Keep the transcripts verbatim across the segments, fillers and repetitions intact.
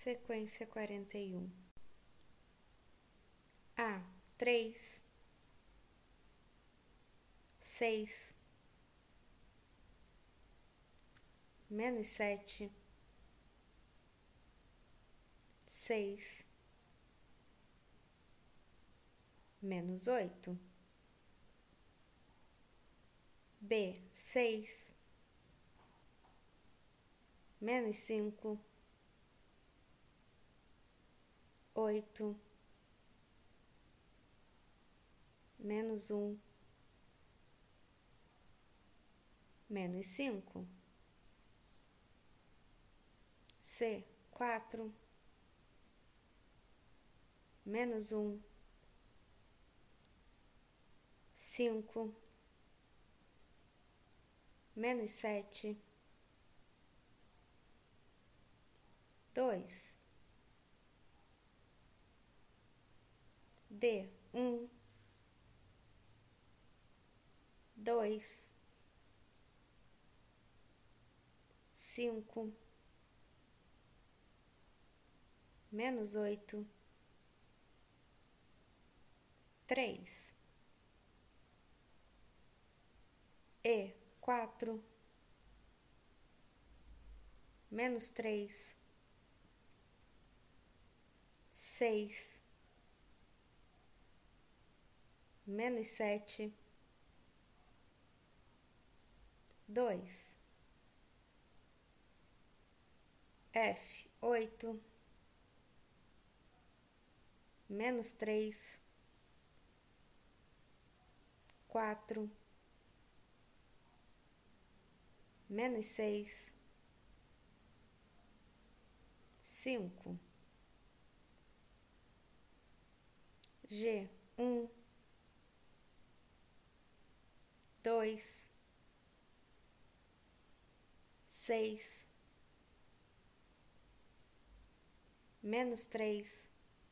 Sequência quarenta e um. A, três, seis, menos sete, seis, menos oito. B, seis, menos cinco, oito, menos um, menos cinco. C, quatro, menos um, cinco, menos sete, dois. D, um, dois, cinco, menos oito, três. E, quatro, menos três, seis, menos sete, dois. F, oito, menos três, quatro, menos seis, cinco. G, um, dois, seis, menos três,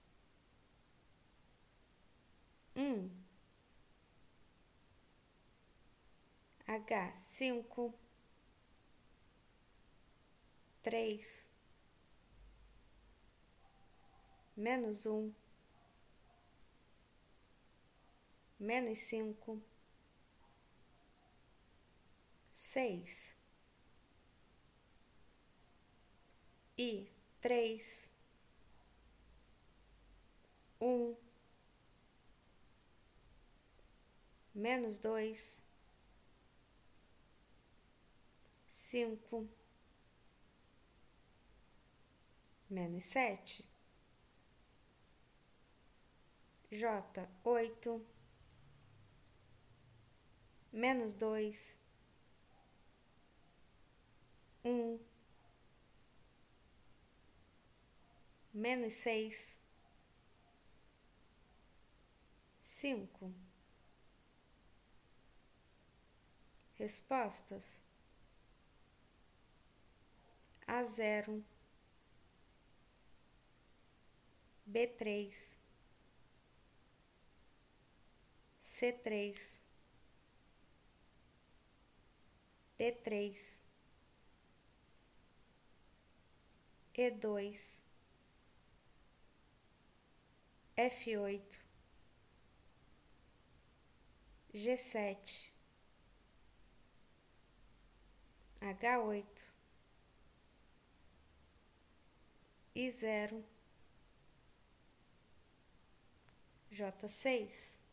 um. H, cinco, três, menos um, menos cinco, seis. I, três, um, menos dois, cinco, menos sete. J, oito, menos dois, um, menos seis, cinco. Respostas: A zero, B três, C três, D três, E dois, F oito, G sete, H oito, I zero, J seis.